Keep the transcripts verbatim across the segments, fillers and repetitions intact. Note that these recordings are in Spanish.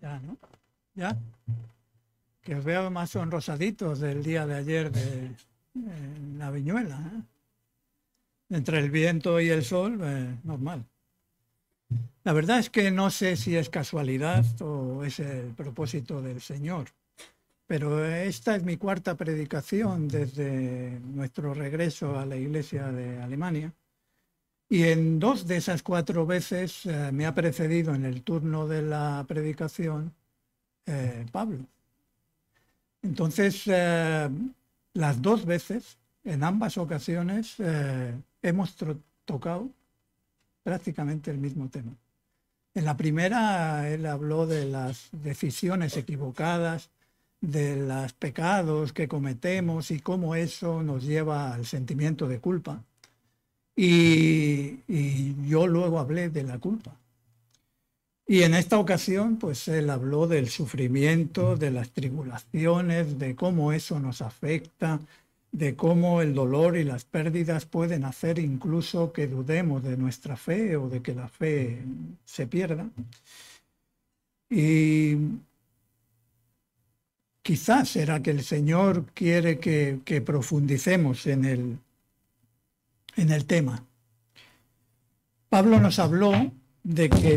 Ya, ¿no? ¿Ya? Que os veo más sonrosaditos del día de ayer de en la Viñuela, ¿eh? Entre el viento y el sol, eh, normal. La verdad es que no sé si es casualidad o es el propósito del Señor, pero esta es mi cuarta predicación desde nuestro regreso a la iglesia de Alemania. Y en dos de esas cuatro veces eh, me ha precedido en el turno de la predicación eh, Pablo. Entonces, eh, las dos veces, en ambas ocasiones, eh, hemos tocado prácticamente el mismo tema. En la primera, él habló de las decisiones equivocadas, de los pecados que cometemos y cómo eso nos lleva al sentimiento de culpa. Y, y yo luego hablé de la culpa. Y en esta ocasión, pues él habló del sufrimiento, de las tribulaciones, de cómo eso nos afecta, de cómo el dolor y las pérdidas pueden hacer incluso que dudemos de nuestra fe o de que la fe se pierda. Y quizás será que el Señor quiere que, que profundicemos en el, en el tema. Pablo nos habló de que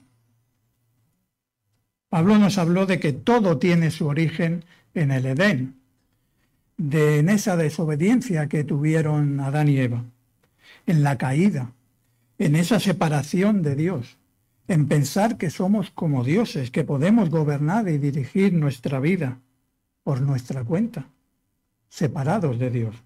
Pablo nos habló de que todo tiene su origen en el Edén, de en esa desobediencia que tuvieron Adán y Eva, en la caída, en esa separación de Dios, en pensar que somos como dioses, que podemos gobernar y dirigir nuestra vida por nuestra cuenta, separados de Dios.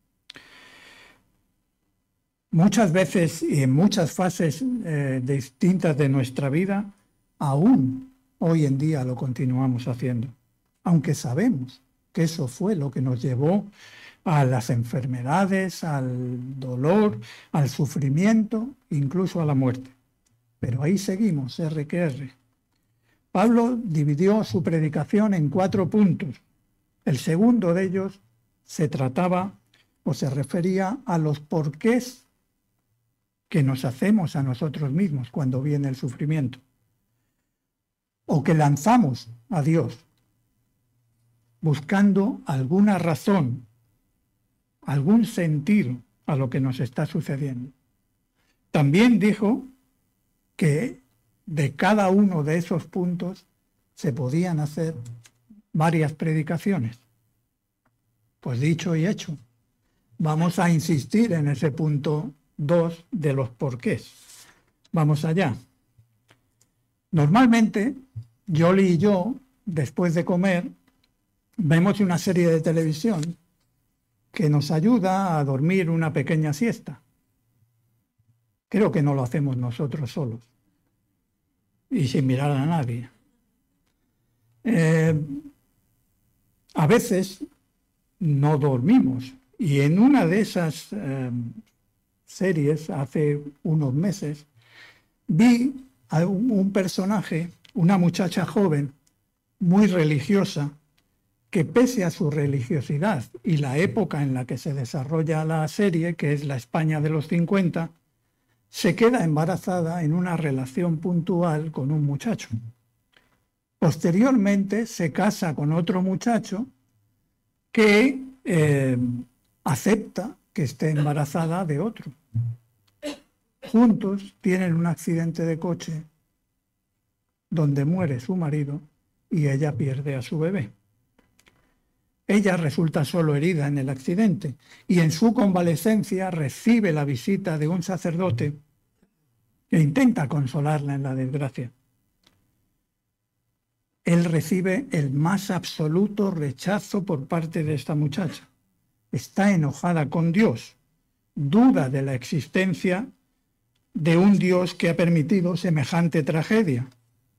Muchas veces y en muchas fases eh, distintas de nuestra vida, aún hoy en día lo continuamos haciendo, aunque sabemos que eso fue lo que nos llevó a las enfermedades, al dolor, al sufrimiento, incluso a la muerte. Pero ahí seguimos, erre que erre. Pablo dividió su predicación en cuatro puntos. El segundo de ellos se trataba o se refería a los porqués que nos hacemos a nosotros mismos cuando viene el sufrimiento, o que lanzamos a Dios buscando alguna razón, algún sentido a lo que nos está sucediendo. También dijo que de cada uno de esos puntos se podían hacer varias predicaciones. Pues dicho y hecho, vamos a insistir en ese punto dos de los porqués. Vamos allá. Normalmente, Yoli y yo, después de comer, vemos una serie de televisión que nos ayuda a dormir una pequeña siesta. Creo que no lo hacemos nosotros solos y sin mirar a nadie. Eh, a veces no dormimos y en una de esas eh, series, hace unos meses, vi a un, un personaje, una muchacha joven, muy religiosa, que pese a su religiosidad y la época en la que se desarrolla la serie, que es la España de los cincuenta, se queda embarazada en una relación puntual con un muchacho. Posteriormente se casa con otro muchacho que eh, acepta que esté embarazada de otro. Juntos tienen un accidente de coche donde muere su marido y ella pierde a su bebé. Ella resulta solo herida en el accidente y en su convalecencia recibe la visita de un sacerdote que intenta consolarla en la desgracia. Él recibe el más absoluto rechazo por parte de esta muchacha. Está enojada con Dios, duda de la existencia de un Dios que ha permitido semejante tragedia.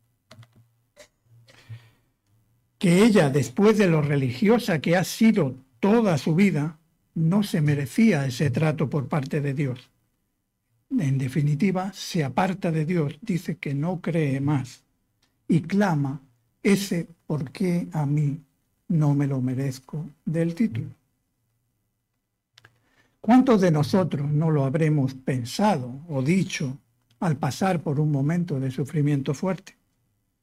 Que ella, después de lo religiosa que ha sido toda su vida, no se merecía ese trato por parte de Dios. En definitiva, se aparta de Dios, dice que no cree más y clama ese ¿por qué a mí no me lo merezco? Del título. ¿Cuántos de nosotros no lo habremos pensado o dicho al pasar por un momento de sufrimiento fuerte?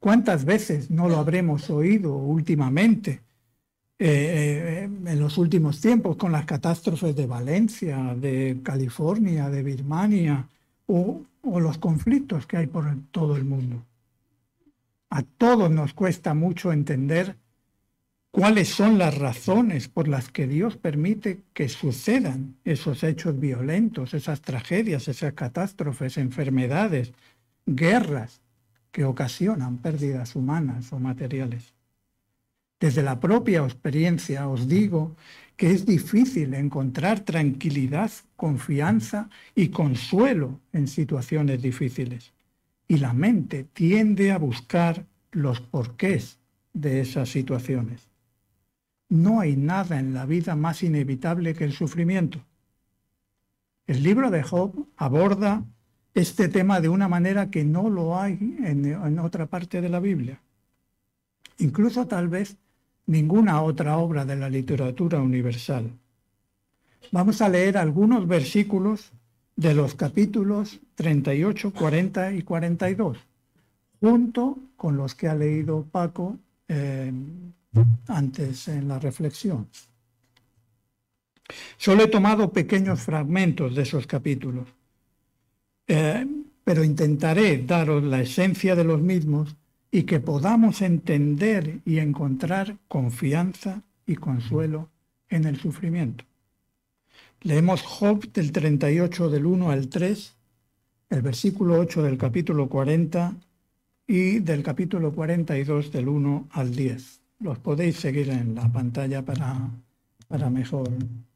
¿Cuántas veces no lo habremos oído últimamente, eh, en los últimos tiempos, con las catástrofes de Valencia, de California, de Birmania, o, o los conflictos que hay por todo el mundo? A todos nos cuesta mucho entender cuáles son las razones por las que Dios permite que sucedan esos hechos violentos, esas tragedias, esas catástrofes, enfermedades, guerras que ocasionan pérdidas humanas o materiales. Desde la propia experiencia os digo que es difícil encontrar tranquilidad, confianza y consuelo en situaciones difíciles. Y la mente tiende a buscar los porqués de esas situaciones. No hay nada en la vida más inevitable que el sufrimiento. El libro de Job aborda este tema de una manera que no lo hay en, en otra parte de la Biblia. Incluso tal vez ninguna otra obra de la literatura universal. Vamos a leer algunos versículos de los capítulos treinta y ocho, cuarenta y cuarenta y dos, junto con los que ha leído Paco eh, antes en la reflexión. Solo he tomado pequeños fragmentos de esos capítulos, eh, pero intentaré daros la esencia de los mismos y que podamos entender y encontrar confianza y consuelo en el sufrimiento. Leemos Job del treinta y ocho del uno al tres, el versículo ocho del capítulo cuarenta y del capítulo cuarenta y dos del uno al diez. Los podéis seguir en la pantalla para, para mejor.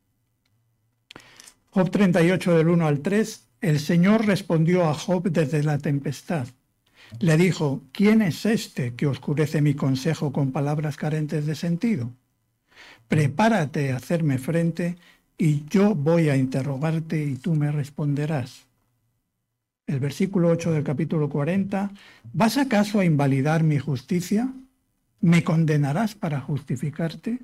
Job treinta y ocho del uno al tres. El Señor respondió a Job desde la tempestad. Le dijo: ¿quién es este que oscurece mi consejo con palabras carentes de sentido? Prepárate a hacerme frente y yo voy a interrogarte y tú me responderás. El versículo ocho del capítulo cuarenta. ¿Vas acaso a invalidar mi justicia? ¿Me condenarás para justificarte?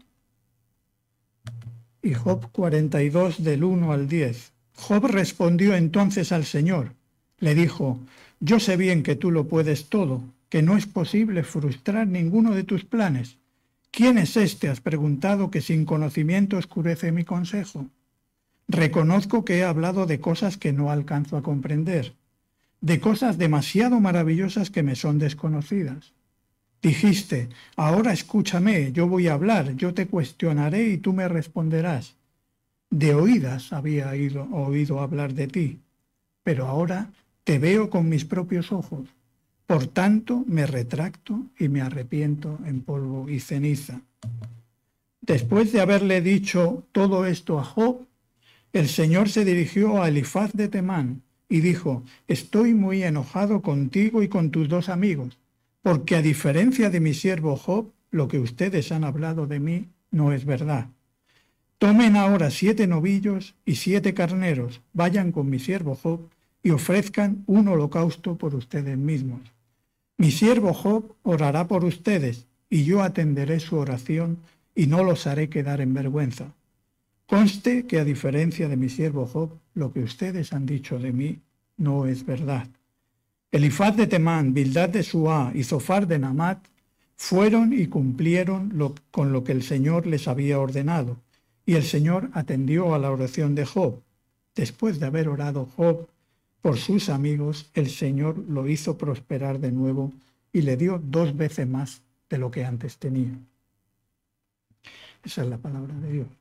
Y Job cuarenta y dos del uno al diez. Job respondió entonces al Señor. Le dijo: yo sé bien que tú lo puedes todo, que no es posible frustrar ninguno de tus planes. ¿Quién es este, has preguntado, que sin conocimiento oscurece mi consejo? Reconozco que he hablado de cosas que no alcanzo a comprender, de cosas demasiado maravillosas que me son desconocidas. Dijiste: ahora escúchame, yo voy a hablar, yo te cuestionaré y tú me responderás. De oídas había ido, oído hablar de ti, pero ahora te veo con mis propios ojos. Por tanto, me retracto y me arrepiento en polvo y ceniza. Después de haberle dicho todo esto a Job, el Señor se dirigió a Elifaz de Temán y dijo: estoy muy enojado contigo y con tus dos amigos, porque a diferencia de mi siervo Job, lo que ustedes han hablado de mí no es verdad. Tomen ahora siete novillos y siete carneros, vayan con mi siervo Job y ofrezcan un holocausto por ustedes mismos. Mi siervo Job orará por ustedes, y yo atenderé su oración y no los haré quedar en vergüenza. Conste que a diferencia de mi siervo Job, lo que ustedes han dicho de mí no es verdad. Elifaz de Temán, Bildad de Suá y Zofar de Namat fueron y cumplieron lo, con lo que el Señor les había ordenado, y el Señor atendió a la oración de Job. Después de haber orado Job por sus amigos, el Señor lo hizo prosperar de nuevo y le dio dos veces más de lo que antes tenía. Esa es la palabra de Dios.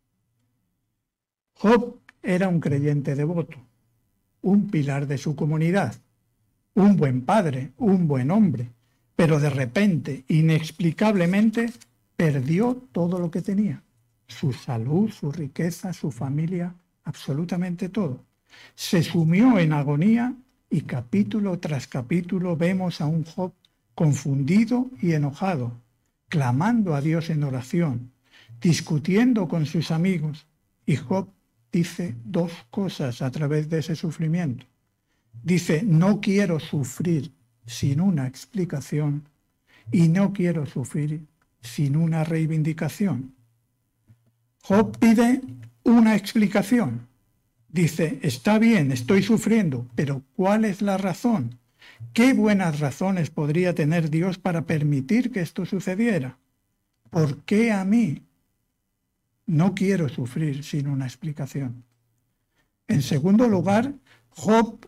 Job era un creyente devoto, un pilar de su comunidad, un buen padre, un buen hombre, pero de repente, inexplicablemente, perdió todo lo que tenía. Su salud, su riqueza, su familia, absolutamente todo. Se sumió en agonía y capítulo tras capítulo vemos a un Job confundido y enojado, clamando a Dios en oración, discutiendo con sus amigos. Y Job dice dos cosas a través de ese sufrimiento. Dice: no quiero sufrir sin una explicación y no quiero sufrir sin una reivindicación. Job pide una explicación. Dice: está bien, estoy sufriendo, pero ¿cuál es la razón? ¿Qué buenas razones podría tener Dios para permitir que esto sucediera? ¿Por qué a mí? No quiero sufrir sin una explicación. En segundo lugar, Job,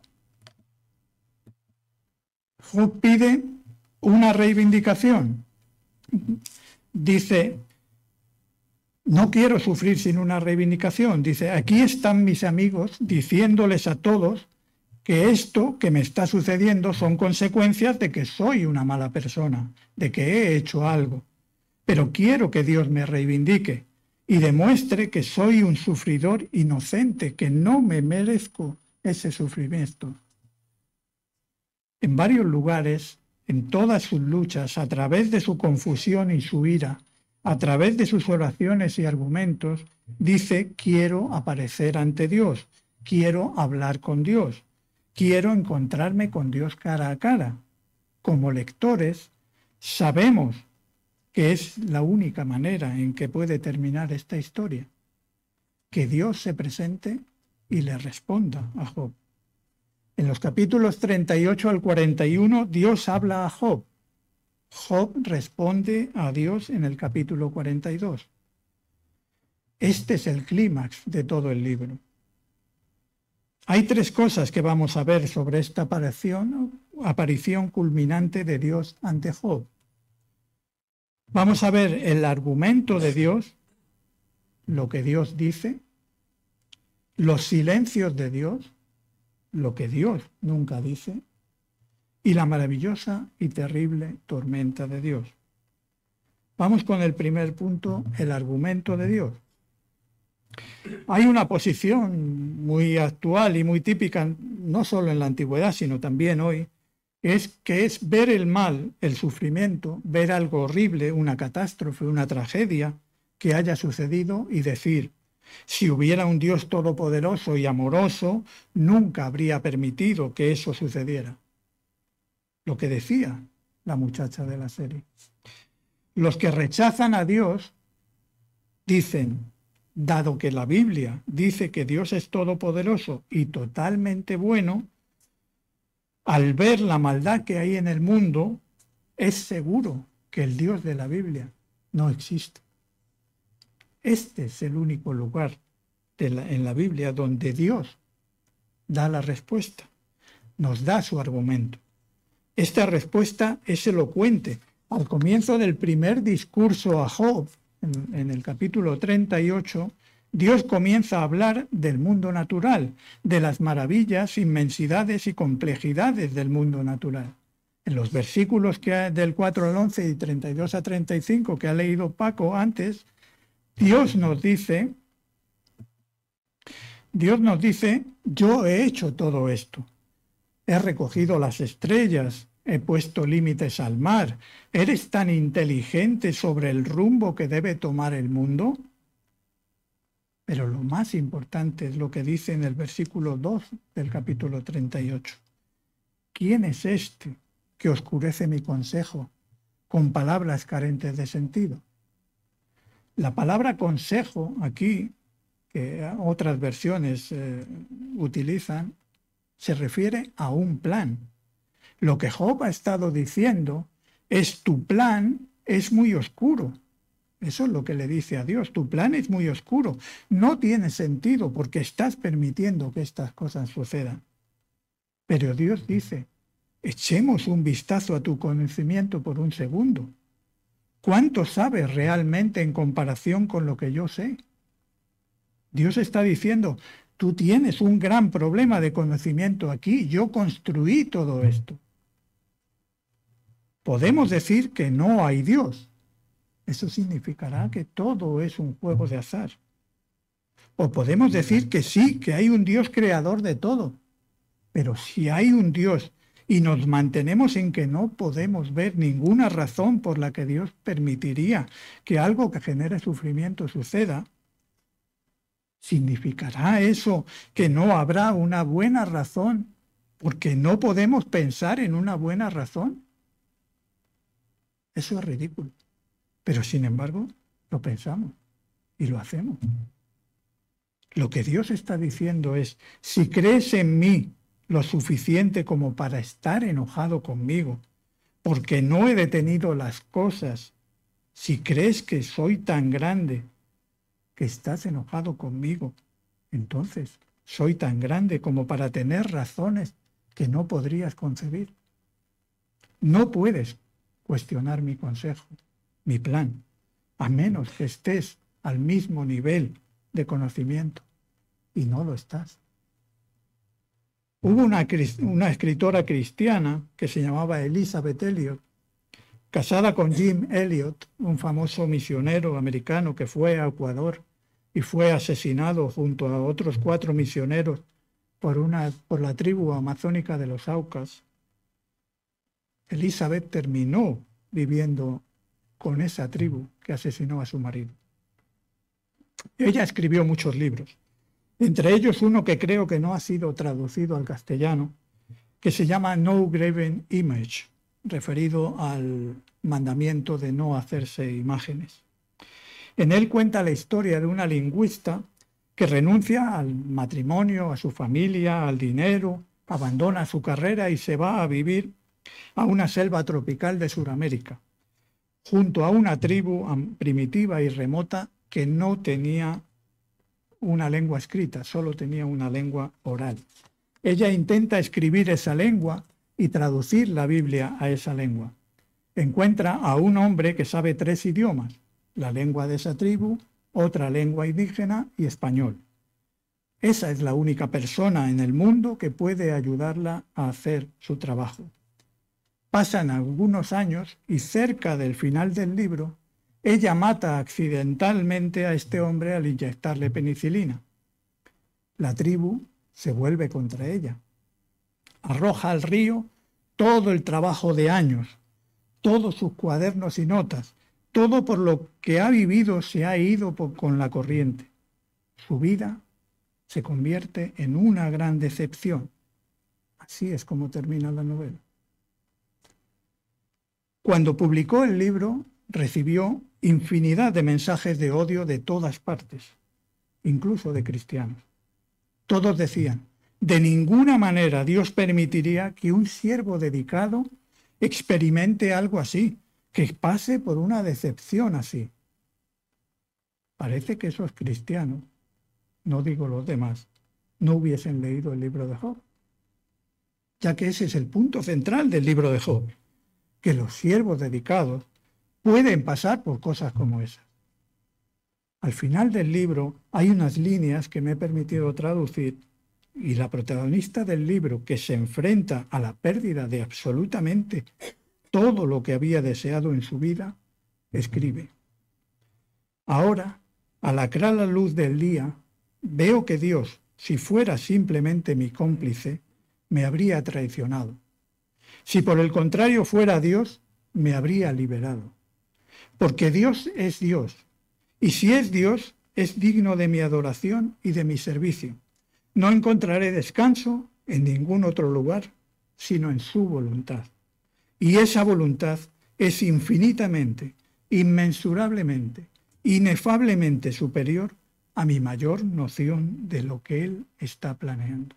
Job pide una reivindicación. Dice, no quiero sufrir sin una reivindicación. Dice, aquí están mis amigos diciéndoles a todos que esto que me está sucediendo son consecuencias de que soy una mala persona, de que he hecho algo. Pero quiero que Dios me reivindique y demuestre que soy un sufridor inocente, que no me merezco ese sufrimiento. En varios lugares, en todas sus luchas, a través de su confusión y su ira, a través de sus oraciones y argumentos, dice, quiero aparecer ante Dios, quiero hablar con Dios, quiero encontrarme con Dios cara a cara. Como lectores, sabemos que es la única manera en que puede terminar esta historia, que Dios se presente y le responda a Job. En los capítulos treinta y ocho al cuarenta y uno, Dios habla a Job. Job responde a Dios en el capítulo cuarenta y dos. Este es el clímax de todo el libro. Hay tres cosas que vamos a ver sobre esta aparición, aparición culminante de Dios ante Job. Vamos a ver el argumento de Dios, lo que Dios dice, los silencios de Dios, lo que Dios nunca dice, y la maravillosa y terrible tormenta de Dios. Vamos con el primer punto, el argumento de Dios. Hay una posición muy actual y muy típica, no solo en la antigüedad, sino también hoy, es que es ver el mal, el sufrimiento, ver algo horrible, una catástrofe, una tragedia que haya sucedido y decir, si hubiera un Dios todopoderoso y amoroso, nunca habría permitido que eso sucediera. Lo que decía la muchacha de la serie. Los que rechazan a Dios dicen, dado que la Biblia dice que Dios es todopoderoso y totalmente bueno, al ver la maldad que hay en el mundo, es seguro que el Dios de la Biblia no existe. Este es el único lugar de la, en la Biblia donde Dios da la respuesta, nos da su argumento. Esta respuesta es elocuente. Al comienzo del primer discurso a Job, en, en el capítulo treinta y ocho, Dios comienza a hablar del mundo natural, de las maravillas, inmensidades y complejidades del mundo natural. En los versículos que ha, del cuatro al once y treinta y dos a treinta y cinco que ha leído Paco antes, Dios nos dice, Dios nos dice, yo he hecho todo esto. He recogido las estrellas, he puesto límites al mar. ¿Eres tan inteligente sobre el rumbo que debe tomar el mundo? Pero lo más importante es lo que dice en el versículo dos del capítulo treinta y ocho. ¿Quién es este que oscurece mi consejo con palabras carentes de sentido? La palabra consejo aquí, que otras versiones eh, utilizan, se refiere a un plan. Lo que Job ha estado diciendo es tu plan es muy oscuro. Eso es lo que le dice a Dios. Tu plan es muy oscuro. No tiene sentido porque estás permitiendo que estas cosas sucedan. Pero Dios dice, echemos un vistazo a tu conocimiento por un segundo. ¿Cuánto sabes realmente en comparación con lo que yo sé? Dios está diciendo, tú tienes un gran problema de conocimiento aquí. Yo construí todo esto. Podemos decir que no hay Dios. Eso significará que todo es un juego de azar. O podemos decir que sí, que hay un Dios creador de todo. Pero si hay un Dios y nos mantenemos en que no podemos ver ninguna razón por la que Dios permitiría que algo que genere sufrimiento suceda, ¿significará eso que no habrá una buena razón porque no podemos pensar en una buena razón? Eso es ridículo. Pero sin embargo, lo pensamos y lo hacemos. Lo que Dios está diciendo es, si crees en mí, lo suficiente como para estar enojado conmigo, porque no he detenido las cosas, si crees que soy tan grande que estás enojado conmigo, entonces soy tan grande como para tener razones que no podrías concebir. No puedes cuestionar mi consejo, mi plan, a menos que estés al mismo nivel de conocimiento, y no lo estás. Hubo una, una escritora cristiana que se llamaba Elizabeth Elliot, casada con Jim Elliot, un famoso misionero americano que fue a Ecuador y fue asesinado junto a otros cuatro misioneros por, una, por la tribu amazónica de los Aucas. Elizabeth terminó viviendo con esa tribu que asesinó a su marido. Ella escribió muchos libros, entre ellos uno que creo que no ha sido traducido al castellano, que se llama No Graven Image, referido al mandamiento de no hacerse imágenes. En él cuenta la historia de una lingüista que renuncia al matrimonio, a su familia, al dinero, abandona su carrera y se va a vivir a una selva tropical de Sudamérica, junto a una tribu primitiva y remota que no tenía una lengua escrita, solo tenía una lengua oral. Ella intenta escribir esa lengua y traducir la Biblia a esa lengua. Encuentra a un hombre que sabe tres idiomas, la lengua de esa tribu, otra lengua indígena y español. Esa es la única persona en el mundo que puede ayudarla a hacer su trabajo. Pasan algunos años y cerca del final del libro, ella mata accidentalmente a este hombre al inyectarle penicilina. La tribu se vuelve contra ella. Arroja al río todo el trabajo de años, todos sus cuadernos y notas, todo por lo que ha vivido se ha ido por, con la corriente. Su vida se convierte en una gran decepción. Así es como termina la novela. Cuando publicó el libro, recibió infinidad de mensajes de odio de todas partes, incluso de cristianos. Todos decían, de ninguna manera Dios permitiría que un siervo dedicado experimente algo así, que pase por una decepción así. Parece que esos cristianos, no digo los demás, no hubiesen leído el libro de Job, ya que ese es el punto central del libro de Job, que los siervos dedicados pueden pasar por cosas como esas. Al final del libro hay unas líneas que me he permitido traducir y la protagonista del libro, que se enfrenta a la pérdida de absolutamente todo lo que había deseado en su vida, escribe: ahora, a la clara luz del día, veo que Dios, si fuera simplemente mi cómplice, me habría traicionado. Si por el contrario fuera Dios, me habría liberado. Porque Dios es Dios, y si es Dios, es digno de mi adoración y de mi servicio. No encontraré descanso en ningún otro lugar, sino en su voluntad. Y esa voluntad es infinitamente, inmensurablemente, inefablemente superior a mi mayor noción de lo que Él está planeando.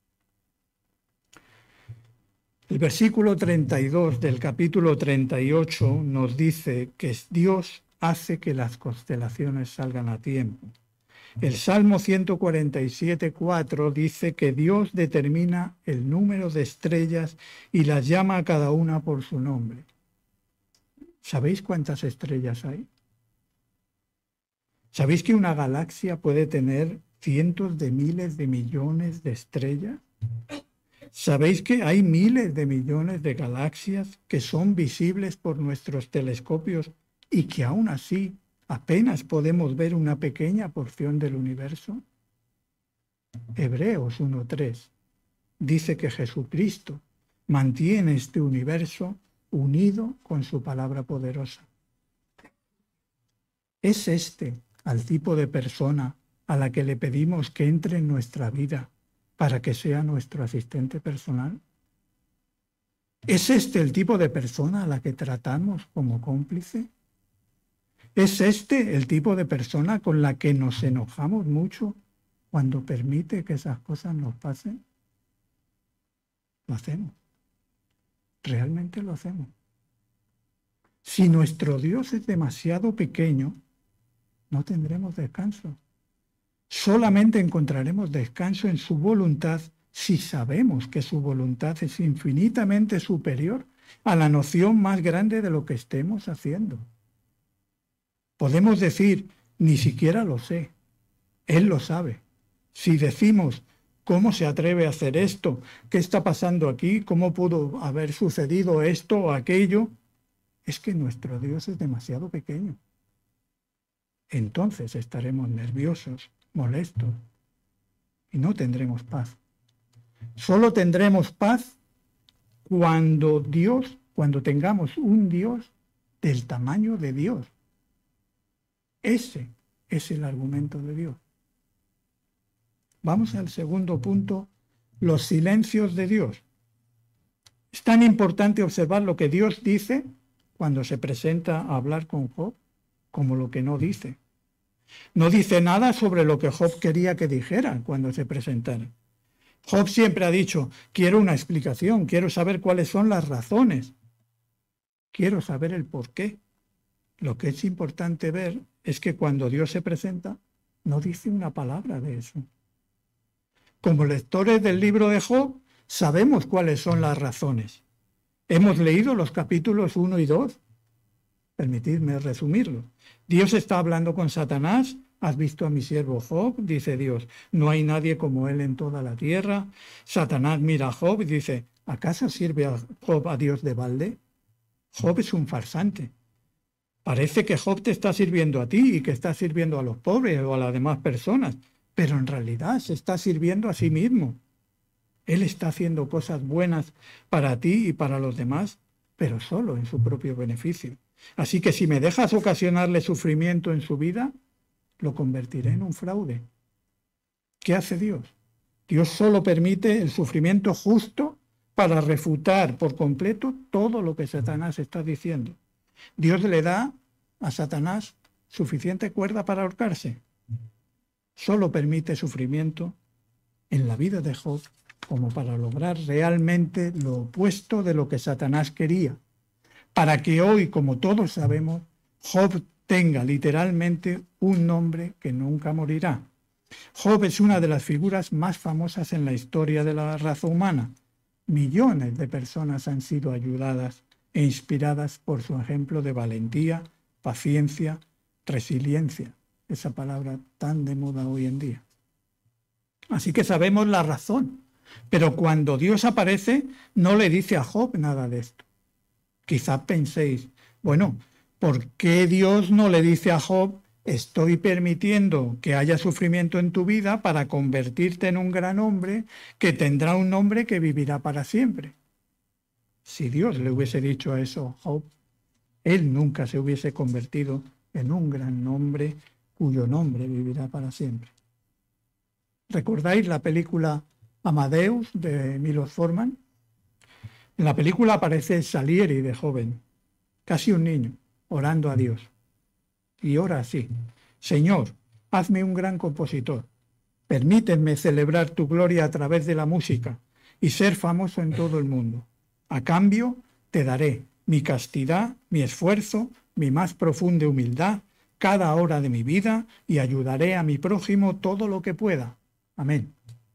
El versículo treinta y dos del capítulo treinta y ocho nos dice que Dios hace que las constelaciones salgan a tiempo. El Salmo ciento cuarenta y siete, cuatro dice que Dios determina el número de estrellas y las llama a cada una por su nombre. ¿Sabéis cuántas estrellas hay? ¿Sabéis que una galaxia puede tener cientos de miles de millones de estrellas? ¿Sabéis que hay miles de millones de galaxias que son visibles por nuestros telescopios y que aún así apenas podemos ver una pequeña porción del universo? Hebreos uno tres dice que Jesucristo mantiene este universo unido con su palabra poderosa. ¿Es este al tipo de persona a la que le pedimos que entre en nuestra vida para que sea nuestro asistente personal? ¿Es este el tipo de persona a la que tratamos como cómplice? ¿Es este el tipo de persona con la que nos enojamos mucho cuando permite que esas cosas nos pasen? Lo hacemos. Realmente lo hacemos. Si nuestro Dios es demasiado pequeño, no tendremos descanso. Solamente encontraremos descanso en su voluntad si sabemos que su voluntad es infinitamente superior a la noción más grande de lo que estemos haciendo. Podemos decir, ni siquiera lo sé. Él lo sabe. Si decimos, ¿cómo se atreve a hacer esto? ¿Qué está pasando aquí? ¿Cómo pudo haber sucedido esto o aquello? Es que nuestro Dios es demasiado pequeño. Entonces estaremos nerviosos, molestos, y no tendremos paz. Solo tendremos paz cuando Dios, cuando tengamos un Dios del tamaño de Dios. Ese es el argumento de Dios. Vamos al segundo punto, los silencios de Dios. Es tan importante observar lo que Dios dice cuando se presenta a hablar con Job, como lo que no dice. No dice nada sobre lo que Job quería que dijera cuando se presentara. Job siempre ha dicho, quiero una explicación, quiero saber cuáles son las razones, quiero saber el por qué. Lo que es importante ver es que cuando Dios se presenta, no dice una palabra de eso. Como lectores del libro de Job, sabemos cuáles son las razones. Hemos leído los capítulos uno y dos. Permitidme resumirlo. Dios está hablando con Satanás. ¿Has visto a mi siervo Job? Dice Dios. No hay nadie como él en toda la tierra. Satanás mira a Job y dice, ¿acaso sirve a Job a Dios de balde? Job es un farsante. Parece que Job te está sirviendo a ti y que está sirviendo a los pobres o a las demás personas, pero en realidad se está sirviendo a sí mismo. Él está haciendo cosas buenas para ti y para los demás, pero solo en su propio beneficio. Así que si me dejas ocasionarle sufrimiento en su vida, lo convertiré en un fraude. ¿Qué hace Dios? Dios solo permite el sufrimiento justo para refutar por completo todo lo que Satanás está diciendo. Dios le da a Satanás suficiente cuerda para ahorcarse. Solo permite sufrimiento en la vida de Job como para lograr realmente lo opuesto de lo que Satanás quería, para que hoy, como todos sabemos, Job tenga literalmente un nombre que nunca morirá. Job es una de las figuras más famosas en la historia de la raza humana. Millones de personas han sido ayudadas e inspiradas por su ejemplo de valentía, paciencia, resiliencia, esa palabra tan de moda hoy en día. Así que sabemos la razón, pero cuando Dios aparece no le dice a Job nada de esto. Quizás penséis, bueno, ¿por qué Dios no le dice a Job, estoy permitiendo que haya sufrimiento en tu vida para convertirte en un gran hombre que tendrá un nombre que vivirá para siempre? Si Dios le hubiese dicho eso a Job, él nunca se hubiese convertido en un gran hombre cuyo nombre vivirá para siempre. ¿Recordáis la película Amadeus de Milos Forman? En la película aparece Salieri de joven, casi un niño, orando a Dios. Y ora así: Señor, hazme un gran compositor. Permíteme celebrar tu gloria a través de la música y ser famoso en todo el mundo. A cambio, te daré mi castidad, mi esfuerzo, mi más profunda humildad, cada hora de mi vida, y ayudaré a mi prójimo todo lo que pueda. Amén.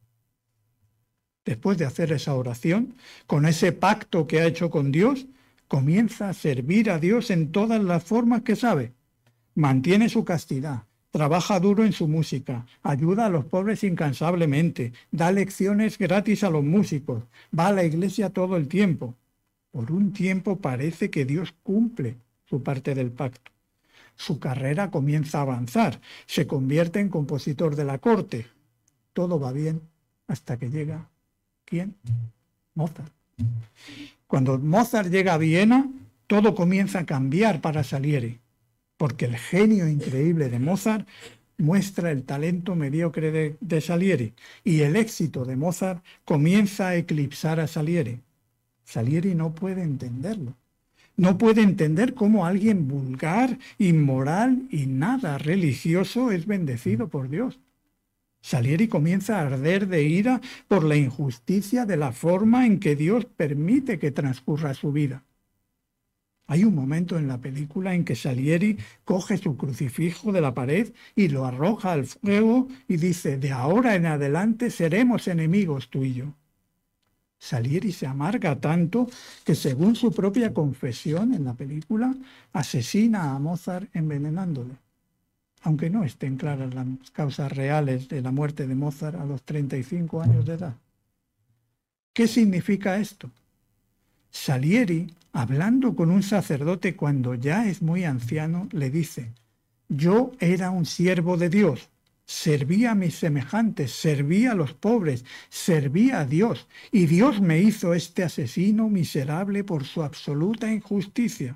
Después de hacer esa oración, con ese pacto que ha hecho con Dios, comienza a servir a Dios en todas las formas que sabe. Mantiene su castidad, trabaja duro en su música, ayuda a los pobres incansablemente, da lecciones gratis a los músicos, va a la iglesia todo el tiempo. Por un tiempo parece que Dios cumple su parte del pacto. Su carrera comienza a avanzar, se convierte en compositor de la corte. Todo va bien hasta que llega, ¿quién? Mozart. Cuando Mozart llega a Viena, todo comienza a cambiar para Salieri, porque el genio increíble de Mozart muestra el talento mediocre de, de Salieri, y el éxito de Mozart comienza a eclipsar a Salieri. Salieri no puede entenderlo. No puede entender cómo alguien vulgar, inmoral y nada religioso es bendecido por Dios. Salieri comienza a arder de ira por la injusticia de la forma en que Dios permite que transcurra su vida. Hay un momento en la película en que Salieri coge su crucifijo de la pared y lo arroja al fuego y dice: de ahora en adelante seremos enemigos tú y yo. Salieri se amarga tanto que, según su propia confesión en la película, asesina a Mozart envenenándole, aunque no estén claras las causas reales de la muerte de Mozart a los treinta y cinco años de edad. ¿Qué significa esto? Salieri, hablando con un sacerdote cuando ya es muy anciano, le dice: yo era un siervo de Dios, servía a mis semejantes, servía a los pobres, servía a Dios, y Dios me hizo este asesino miserable por su absoluta injusticia.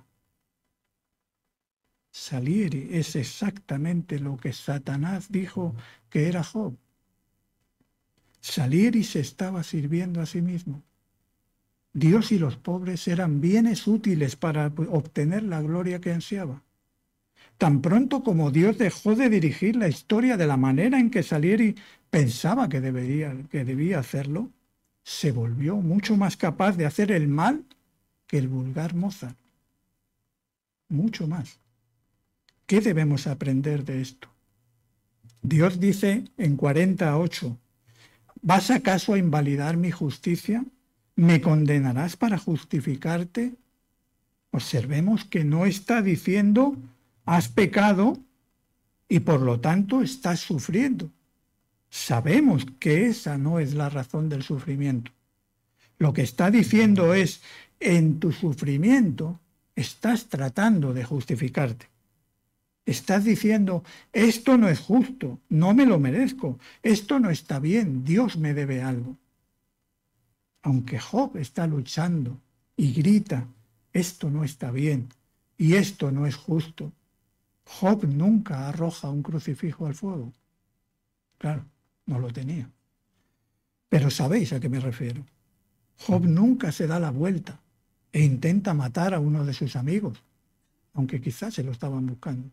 Salieri es exactamente lo que Satanás dijo que era Job. Salieri se estaba sirviendo a sí mismo. Dios y los pobres eran bienes útiles para obtener la gloria que ansiaba. Tan pronto como Dios dejó de dirigir la historia de la manera en que Salieri pensaba que, debería, que debía hacerlo, se volvió mucho más capaz de hacer el mal que el vulgar Mozart. Mucho más. ¿Qué debemos aprender de esto? Dios dice en cuarenta y ocho: ¿vas acaso a invalidar mi justicia? ¿Me condenarás para justificarte? Observemos que no está diciendo: has pecado y por lo tanto estás sufriendo. Sabemos que esa no es la razón del sufrimiento. Lo que está diciendo es: en tu sufrimiento estás tratando de justificarte. Estás diciendo: esto no es justo, no me lo merezco, esto no está bien, Dios me debe algo. Aunque Job está luchando y grita: esto no está bien y esto no es justo, Job nunca arroja un crucifijo al fuego. Claro, no lo tenía. Pero sabéis a qué me refiero. Job nunca se da la vuelta e intenta matar a uno de sus amigos, aunque quizás se lo estaban buscando.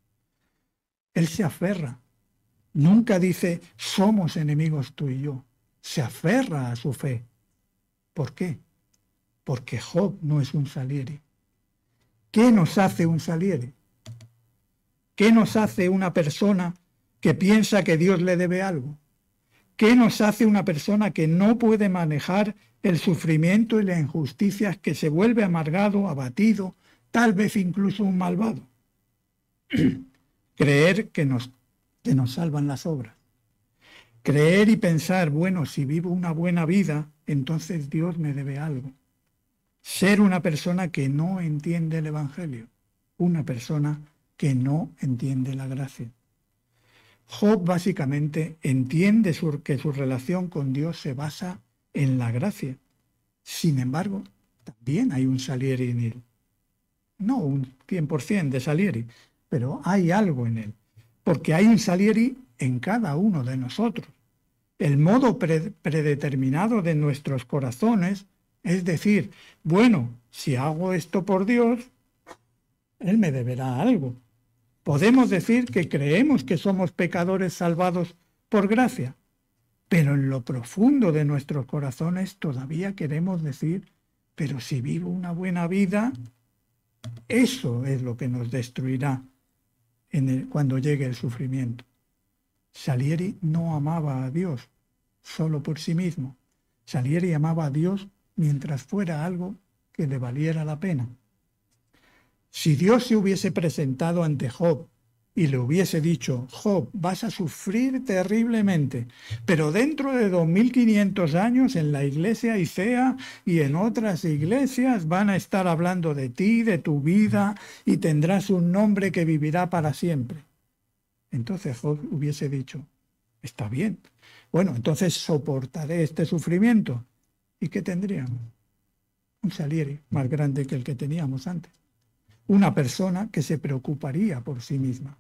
Él se aferra. Nunca dice: somos enemigos tú y yo. Se aferra a su fe. ¿Por qué? Porque Job no es un Salieri. ¿Qué nos hace un Salieri? ¿Qué nos hace una persona que piensa que Dios le debe algo? ¿Qué nos hace una persona que no puede manejar el sufrimiento y la injusticia, que se vuelve amargado, abatido, tal vez incluso un malvado? Creer que nos, que nos salvan las obras. Creer y pensar: bueno, si vivo una buena vida, entonces Dios me debe algo. Ser una persona que no entiende el Evangelio, una persona que no entiende la gracia. Job básicamente entiende su, que su relación con Dios se basa en la gracia. Sin embargo, también hay un Salieri en él. No un cien por ciento de Salieri, pero hay algo en él. Porque hay un Salieri en cada uno de nosotros. El modo pre- predeterminado de nuestros corazones es decir: bueno, si hago esto por Dios, Él me deberá algo. Podemos decir que creemos que somos pecadores salvados por gracia, pero en lo profundo de nuestros corazones todavía queremos decir: pero si vivo una buena vida, eso es lo que nos destruirá en el, cuando llegue el sufrimiento. Salieri no amaba a Dios solo por sí mismo. Salieri amaba a Dios mientras fuera algo que le valiera la pena. Si Dios se hubiese presentado ante Job y le hubiese dicho: Job, vas a sufrir terriblemente, pero dentro de dos mil quinientos años en la iglesia Icea y en otras iglesias van a estar hablando de ti, de tu vida, y tendrás un nombre que vivirá para siempre. Entonces Job hubiese dicho: está bien, bueno, entonces soportaré este sufrimiento. ¿Y qué tendríamos? Un Salieri más grande que el que teníamos antes. Una persona que se preocuparía por sí misma.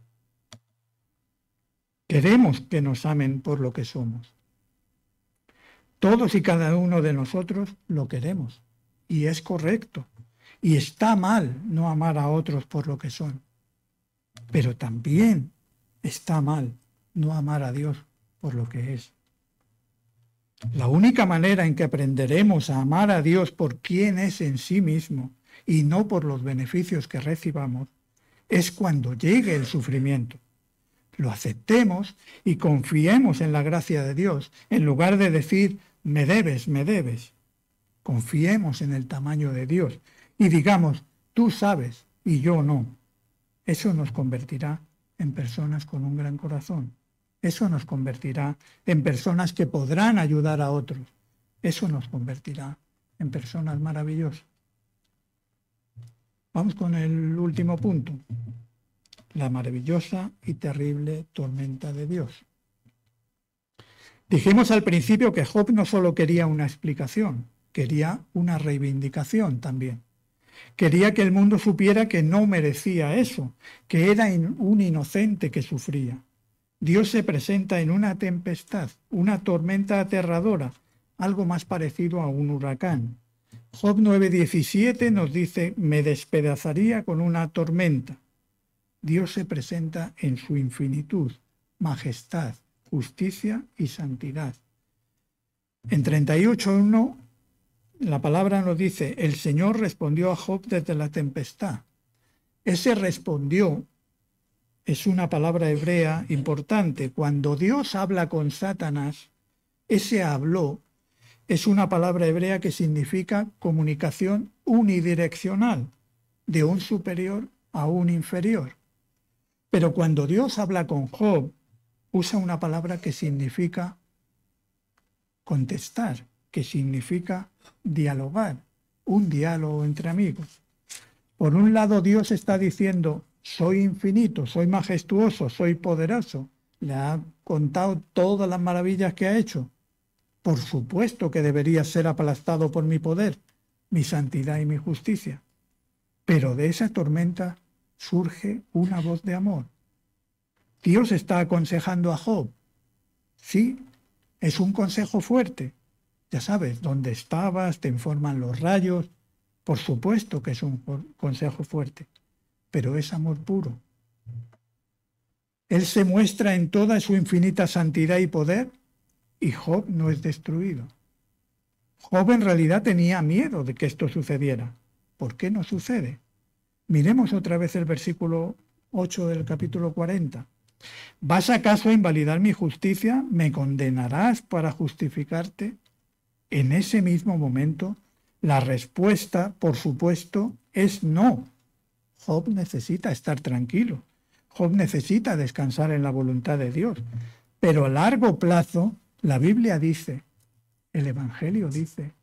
Queremos que nos amen por lo que somos. Todos y cada uno de nosotros lo queremos. Y es correcto. Y está mal no amar a otros por lo que son. Pero también está mal no amar a Dios por lo que es. La única manera en que aprenderemos a amar a Dios por quien es en sí mismo y no por los beneficios que recibamos es cuando llegue el sufrimiento. Lo aceptemos y confiemos en la gracia de Dios, en lugar de decir, me debes, me debes. Confiemos en el tamaño de Dios y digamos, tú sabes y yo no. Eso nos convertirá en personas con un gran corazón. Eso nos convertirá en personas que podrán ayudar a otros. Eso nos convertirá en personas maravillosas. Vamos con el último punto. La maravillosa y terrible tormenta de Dios. Dijimos al principio que Job no solo quería una explicación, quería una reivindicación también. Quería que el mundo supiera que no merecía eso, que era un inocente que sufría. Dios se presenta en una tempestad, una tormenta aterradora, algo más parecido a un huracán. Job nueve diecisiete nos dice, me despedazaría con una tormenta. Dios se presenta en su infinitud, majestad, justicia y santidad. En treinta y ocho uno la palabra nos dice, el Señor respondió a Job desde la tempestad. Ese respondió es una palabra hebrea importante. Cuando Dios habla con Satanás, ese habló es una palabra hebrea que significa comunicación unidireccional, de un superior a un inferior. Pero cuando Dios habla con Job, usa una palabra que significa contestar, que significa dialogar, un diálogo entre amigos. Por un lado, Dios está diciendo, soy infinito, soy majestuoso, soy poderoso. Le ha contado todas las maravillas que ha hecho. Por supuesto que debería ser aplastado por mi poder, mi santidad y mi justicia. Pero de esa tormenta surge una voz de amor. Dios está aconsejando a Job. Sí, es un consejo fuerte. Ya sabes, dónde estabas, te informan los rayos. Por supuesto que es un consejo fuerte, pero es amor puro. Él se muestra en toda su infinita santidad y poder, y Job no es destruido. Job en realidad tenía miedo de que esto sucediera. ¿Por qué no sucede? Miremos otra vez el versículo ocho del capítulo cuarenta. ¿Vas acaso a invalidar mi justicia? ¿Me condenarás para justificarte? En ese mismo momento, la respuesta, por supuesto, es no. Job necesita estar tranquilo. Job necesita descansar en la voluntad de Dios. Pero a largo plazo, la Biblia dice, el Evangelio dice,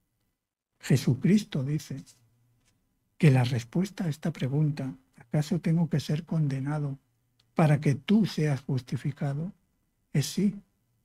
Jesucristo dice, que la respuesta a esta pregunta, ¿acaso tengo que ser condenado para que tú seas justificado? Es sí.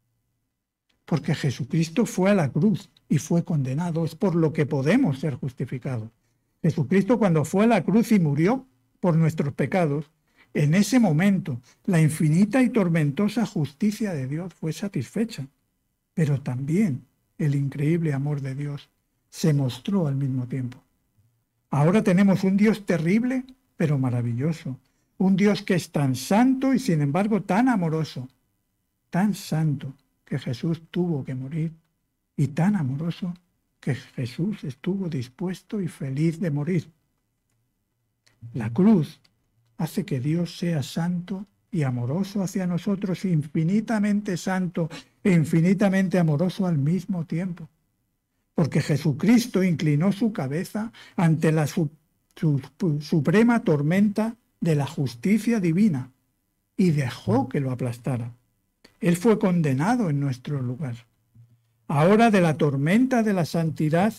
Porque Jesucristo fue a la cruz y fue condenado. Es por lo que podemos ser justificados. Jesucristo, cuando fue a la cruz y murió por nuestros pecados, en ese momento la infinita y tormentosa justicia de Dios fue satisfecha. Pero también el increíble amor de Dios se mostró al mismo tiempo. Ahora tenemos un Dios terrible, pero maravilloso. Un Dios que es tan santo y sin embargo tan amoroso. Tan santo que Jesús tuvo que morir, y tan amoroso que Jesús estuvo dispuesto y feliz de morir. La cruz hace que Dios sea santo y amoroso hacia nosotros, infinitamente santo e infinitamente amoroso al mismo tiempo. Porque Jesucristo inclinó su cabeza ante la su, su, su, suprema tormenta de la justicia divina y dejó que lo aplastara. Él fue condenado en nuestro lugar. Ahora de la tormenta de la santidad,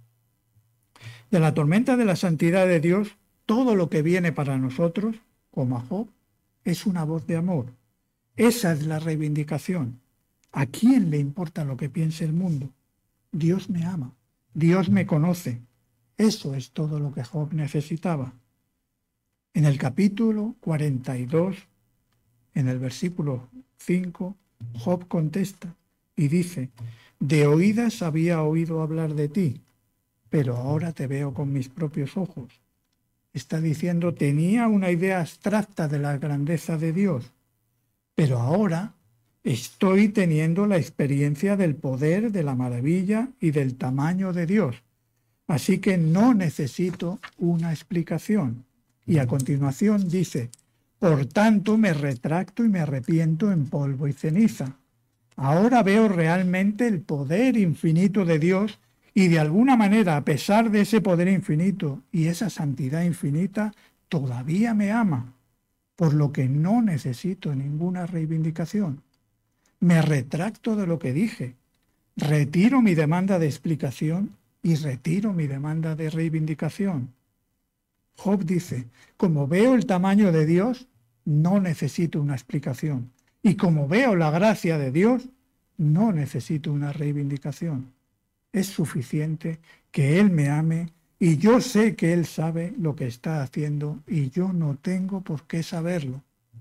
de la tormenta de la santidad de Dios, todo lo que viene para nosotros, como a Job, es una voz de amor. Esa es la reivindicación. ¿A quién le importa lo que piense el mundo? Dios me ama, Dios me conoce. Eso es todo lo que Job necesitaba. En el capítulo cuarenta y dos, en el versículo cinco, Job contesta y dice, de oídas había oído hablar de ti, pero ahora te veo con mis propios ojos. Está diciendo, tenía una idea abstracta de la grandeza de Dios, pero ahora Estoy teniendo la experiencia del poder, de la maravilla y del tamaño de Dios. Así que no necesito una explicación. Y a continuación dice, por tanto me retracto y me arrepiento en polvo y ceniza. Ahora veo realmente el poder infinito de Dios y de alguna manera, a pesar de ese poder infinito y esa santidad infinita, todavía me ama, por lo que no necesito ninguna reivindicación. Me retracto de lo que dije, retiro mi demanda de explicación y retiro mi demanda de reivindicación. Job dice, como veo el tamaño de Dios, no necesito una explicación. Y como veo la gracia de Dios, no necesito una reivindicación. Es suficiente que Él me ame y yo sé que Él sabe lo que está haciendo y yo no tengo por qué saberlo.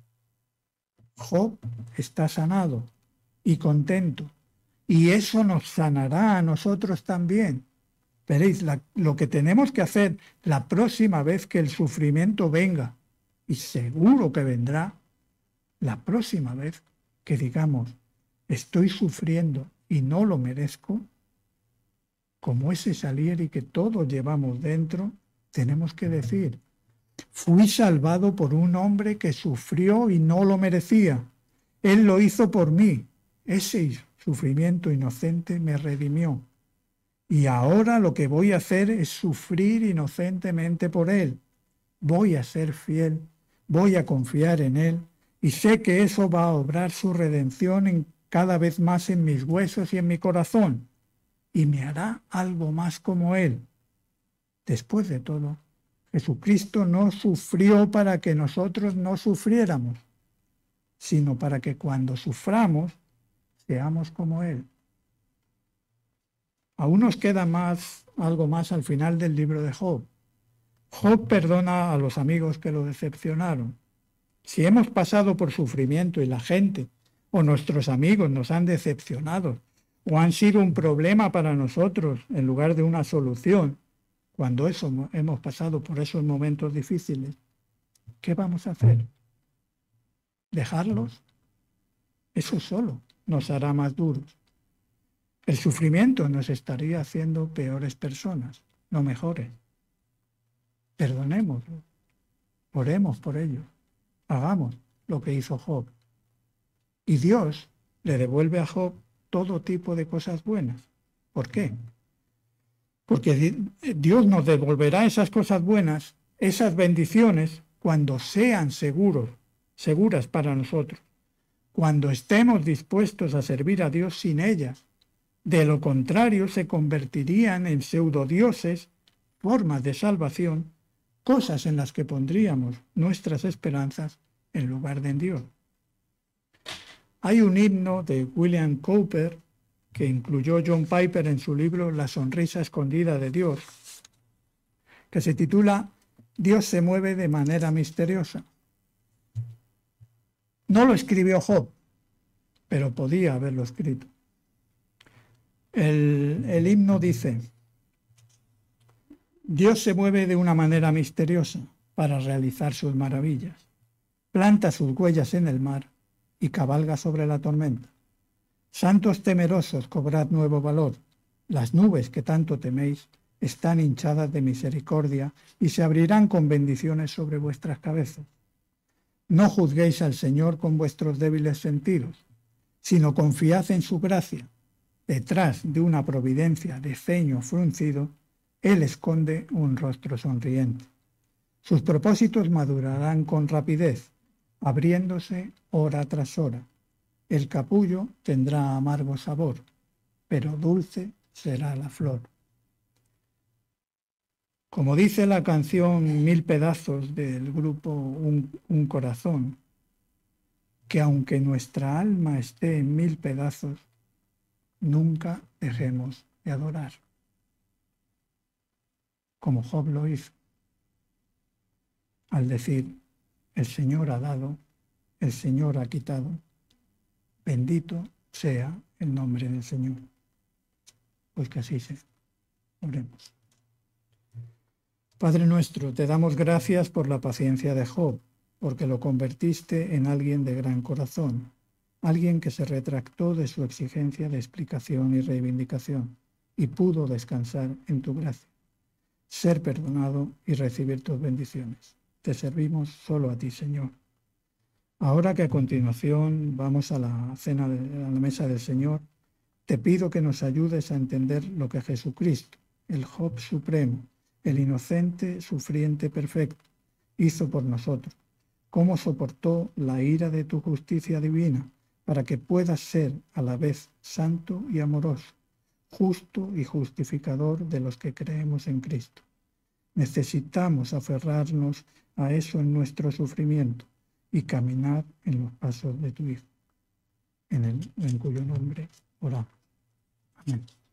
Job está sanado y contento y eso nos sanará a nosotros también. Veréis, la, lo que tenemos que hacer la próxima vez que el sufrimiento venga, y seguro que vendrá, la próxima vez que digamos, estoy sufriendo y no lo merezco, como ese Salieri que todos llevamos dentro, tenemos que decir, fui salvado por un hombre que sufrió y no lo merecía. Él lo hizo por mí. Ese sufrimiento inocente me redimió. Y ahora lo que voy a hacer es sufrir inocentemente por Él. Voy a ser fiel, voy a confiar en Él y sé que eso va a obrar su redención en, cada vez más en mis huesos y en mi corazón y me hará algo más como Él. Después de todo, Jesucristo no sufrió para que nosotros no sufriéramos, sino para que cuando suframos seamos como Él. Aún nos queda más, algo más al final del libro de Job. Job perdona a los amigos que lo decepcionaron. Si hemos pasado por sufrimiento y la gente o nuestros amigos nos han decepcionado o han sido un problema para nosotros en lugar de una solución, cuando eso, hemos pasado por esos momentos difíciles, ¿qué vamos a hacer? ¿Dejarlos? Eso solo nos hará más duros. El sufrimiento nos estaría haciendo peores personas, no mejores. Perdonémoslo, oremos por ellos, hagamos lo que hizo Job. Y Dios le devuelve a Job todo tipo de cosas buenas. ¿Por qué? Porque Dios nos devolverá esas cosas buenas, esas bendiciones, cuando sean seguros, seguras para nosotros, cuando estemos dispuestos a servir a Dios sin ellas. De lo contrario, se convertirían en pseudodioses, formas de salvación, cosas en las que pondríamos nuestras esperanzas en lugar de en Dios. Hay un himno de William Cowper que incluyó John Piper en su libro La sonrisa escondida de Dios, que se titula Dios se mueve de manera misteriosa. No lo escribió Job, pero podía haberlo escrito. El, el himno dice, Dios se mueve de una manera misteriosa para realizar sus maravillas. Planta sus huellas en el mar y cabalga sobre la tormenta. Santos temerosos, cobrad nuevo valor. Las nubes que tanto teméis están hinchadas de misericordia y se abrirán con bendiciones sobre vuestras cabezas. No juzguéis al Señor con vuestros débiles sentidos, sino confiad en su gracia. Detrás de una providencia de ceño fruncido, Él esconde un rostro sonriente. Sus propósitos madurarán con rapidez, abriéndose hora tras hora. El capullo tendrá amargo sabor, pero dulce será la flor. Como dice la canción Mil Pedazos del grupo Un, Un Corazón, que aunque nuestra alma esté en mil pedazos, nunca dejemos de adorar, como Job lo hizo, al decir, el Señor ha dado, el Señor ha quitado, bendito sea el nombre del Señor. Pues que así sea. Oremos. Padre nuestro, te damos gracias por la paciencia de Job, porque lo convertiste en alguien de gran corazón. alguien que se retractó de su exigencia de explicación y reivindicación y pudo descansar en tu gracia, ser perdonado y recibir tus bendiciones. Te servimos solo a ti, Señor. Ahora que a continuación vamos a la cena, de, a la mesa del Señor, te pido que nos ayudes a entender lo que Jesucristo, el Job supremo, el inocente sufriente perfecto, hizo por nosotros, cómo soportó la ira de tu justicia divina, para que puedas ser a la vez santo y amoroso, justo y justificador de los que creemos en Cristo. Necesitamos aferrarnos a eso en nuestro sufrimiento y caminar en los pasos de tu Hijo, en, el, en cuyo nombre oramos. Amén.